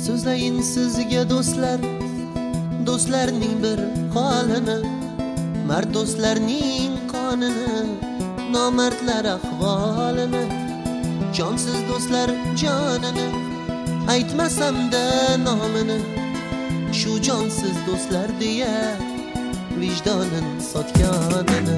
So'zlayin sizga do'stlar, do'stlarning bir holini, mard do'stlarning qonini, nomardlar ahvolini, jonsiz do'stlar jonini, aytmasam-da nomini, shu jonsiz do'stlar deya vijdonin sotganini.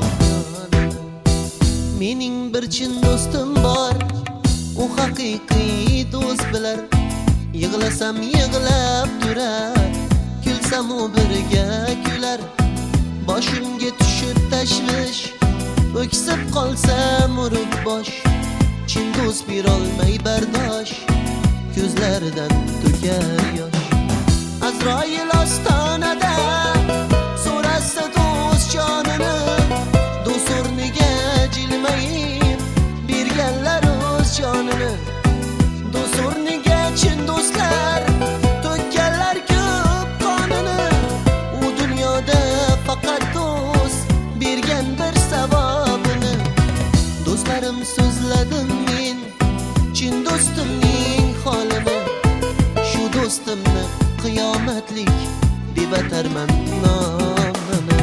Mening bir chin do'stim bor, u haqiqiy do'st bilar. Yig'lasam yig'lab turar, kulsam u birga kular. Boshimga tushib tashvish, o'ksib qolsam urib bosh. Chin do'st berolmay bardosh, ko'zlaridan to'kar yosh. Azroil ostonada so'rasa do'st jonini, do'st o'rniga jilmayib berganlar o'z jonini. Do'st o'rniga chin do'stlar to'kkanlar ko'p qonini. U dunyoda faqat do'st bergan bir savobini. Do'stlarim so'zladim men chin do'stimning holini. Shu do'stimni qiyomatlik deb atarman nomini.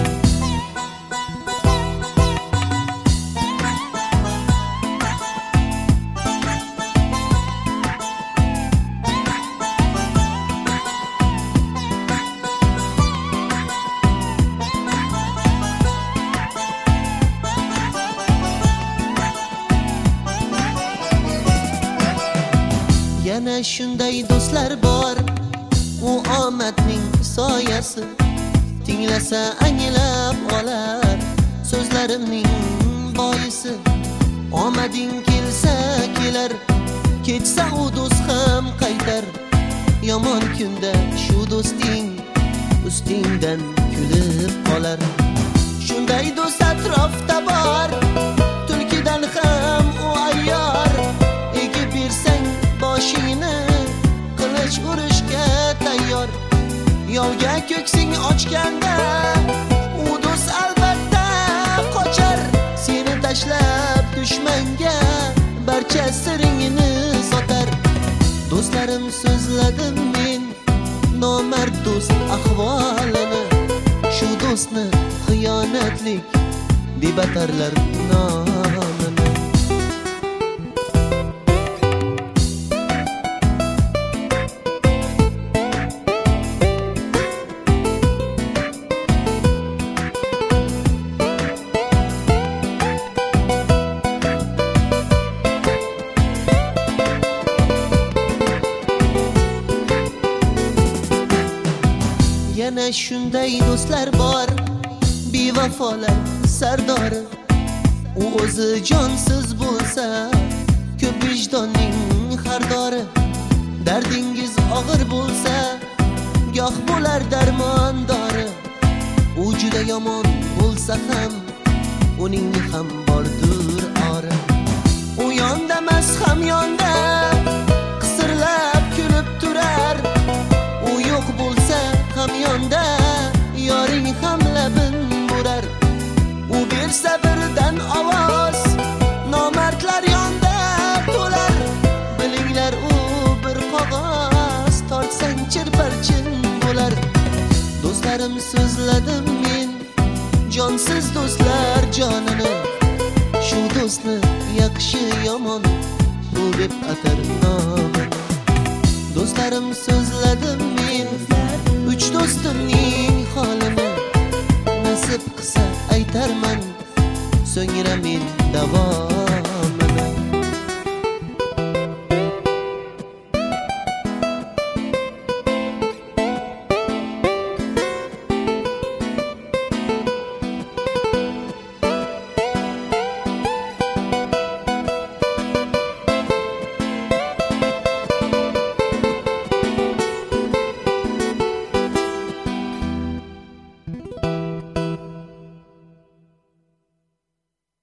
Yana shunday do'stlar bor, u omadning soyasi. Tinglasa anglab olar so'zlarimning boisi. Omading kelsa kelar, ketsa u do'st ham qaytar. Yomon kunda shu do'sting ustingdan kulib qolar. Shunday do'st atrofda bor, tulkidan ham u ayyor. Egib bersang boshingni, qilich urishga tayyor. Yovga ko'ksing ochganda u do'st albatta qochar. Seni tashlab dushmanga barcha siringni sotar. Do'stlarim so'zladim men nomard do'st ahvolini. Shu do'stni xiyonatlik deb atarlar nomini. Yana shunday do'stlar bor, bevafolar sardori. U o'zi jonsiz bo'lsa, ko'p vijdonning xardori. Dardingiz og'ir bo'lsa, goh bo'lar darmondori. U juda yomon bo'lsa ham, uning ham bordir ori. U yondamas ham yonda, qisirlab kulib turar. U yo'q bo'lsa ham yonda, yoring ham labin bo'rar. U bersa birdan ovoz, nomardlar yonda to'lar. Bilinglar u bir qog'oz, tortsang chirparchin bo'lar. Do'stlarim so'zladim men jonsiz do'stlar jonini. Shu do'stni yaxshi yomon bu deb atar nomini. Do'stlarim so'zladim men uch do'stimning holini. Nasib qilsa aytarman, so'ngra men davo